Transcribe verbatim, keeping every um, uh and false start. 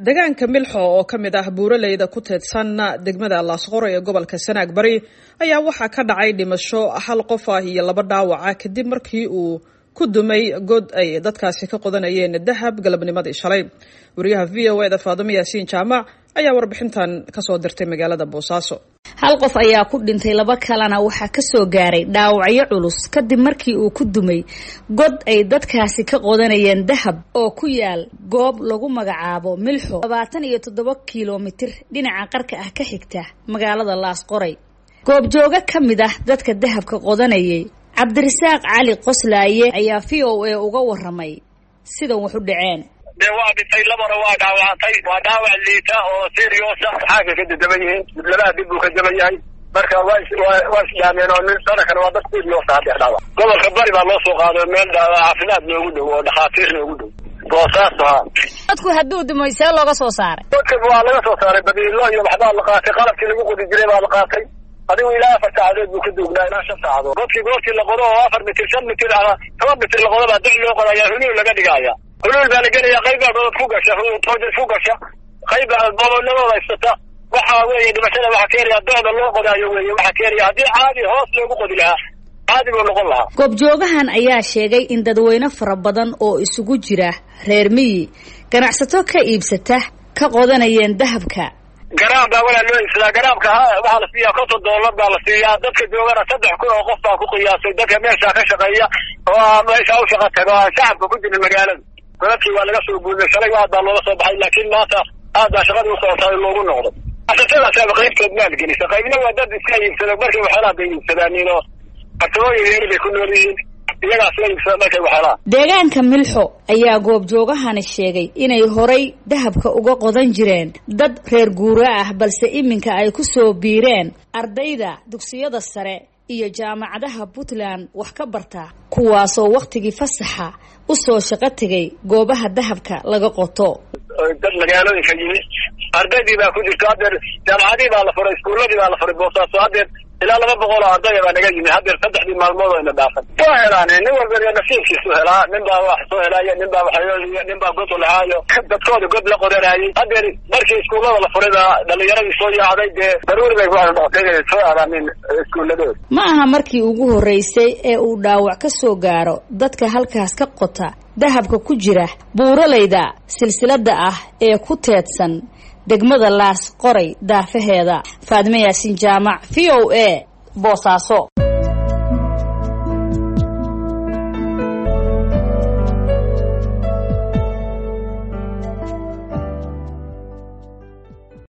deegaanka milxo oo ka mid ah buuraleyda ku teedsan degmada Laasqoray ee gobolka Sanaag Bari ayaa waxa ka dhacay dhimasho hal qof ah iyo laba dhaawac kadib markii uu ku dumay god ay dadkaasi ka qodanayeen dahab galabnimadii shalay. wariyaha V O A da Faadimo Yaasiin Jaamac ayaa warbixintan ka soo dirtay magaalada Boosaaso. hal qof ayaa ku dhintay, laba kalena waxa ka soo gaaray dhaawacyo culus kadib markii uu ku dumay god ay dadkaasi ka qodanayeen dahab oo ku yaal goob lagu magacaabo Milxo labaatan iyo toddoba kiiloomitir dhinaca qarka ah ka xigta magaalada Laasqoray. goob jooga kamid ah dadka dahabka qodanayay Cabdirasaaq Cali Qoslaaye ayaa V O A uga waramay sida wax u dhaceen. de waa dhintay labana waa dhaawacantay, waa dhaawac liita oo serious ah, xaaga ka daban yihiin labada dib uu ka daban yahay, marka waa waa islaameen oo nin sanadkan waa dad serious ah dhaawac. gobolka Bari baa loo soo qaaday meel caafimaad loogu dhow oo dhakhaatiir loogu dhow Boosaaso. dadku hadduu dumay see looga soo saaray? dadka waa laga soo saaray badiilo iyo waxba la qaatay, qalabkii lagu qodi jiray baa la qaatay. adigu ilaa afar saacadood buu ka duugnaa ilaa shan saacadood. godkii goortii la qodo oo afar mitir shan mitir ama toban mitir la qodo baa dec loo qodayaa, hulul laga dhigaya. hulul baa la gelaya, qayb baa dood ku gasha, toojad ku gasha, qayb baa bobolladooda haysata. waxa weeye dhimashada waxa keenaya docda loo qodaayo weeye, waxa keenaya haddii caadi hoos loogu qodi lahaa caadi buu noqon lahaa. goobjoogahan ayaa sheegay in dadweyne fara badan oo isugu jira reer miyi, ganacsato ka iibsata ka qodanayeen dahabka. garaam baa walaa loo iibsadaa, garaamka waxaa la siiyaa konton doolar baa la siiyaa. dadka joogana saddex kun oo qof baa ku qiyaasay, dadka meesha ka shaqeeya oo meesha u shaqa taga oo shacabka ku jira magaalada. godadkii waa laga soo guuday, shalay aad baa looga soo baxay, laakiin maanta aad baa shaqadii u socotaa loogu noqdo. asasadaasa qaybtood maalgelisa, qaybna waa dad iska iibsada markay waxyaalaha bay iibsadaan oo farsamooyin yari bay ku nool yihiin, iyagaas la iibsada markay waxyaalaha. deegaanka Milxo ayaa goobjoogahani sheegay inay horay dahabka uga qodan jireen dad reer guura ah, balse iminka ay ku soo biireen ardayda dugsiyada sare iyo jaamacadaha Puntland wax ka barta, kuwaasoo waqtigii fasaxa u soo shaqo tagay goobaha dahabka laga qoto. dad magaalooyinka yimid, ardaydii baa ku jirta, haddeer jaamacadii baa la furay, iskuuladii baa la furay Boosaaso. haddeer ilaa laba boqol oo arday baa naga yimid haddeer saddexdii maalmood oo ina dhaafan. soo helaan nin walba nasiibkiisu helaa, nin baa wax soo helaya, nin baa waxay nin baa god lahaayo, dadkooda god la qodanayay. haddeer markii iskuulada la furay baa dhalinyaradii soo yaacday, dee daruuri bay ku noqotay inay soo aadaanin iskuuladooda. ma aha markii ugu horeysay ee uu dhaawac ka soo gaaro dadka halkaas ka qota dahabka ku jira buuraleyda silsilada ah ee ku teedsan degmada Laasqoray daafaheeda. Faadimo Yaasiin Jaamac, V O A, Boosaaso.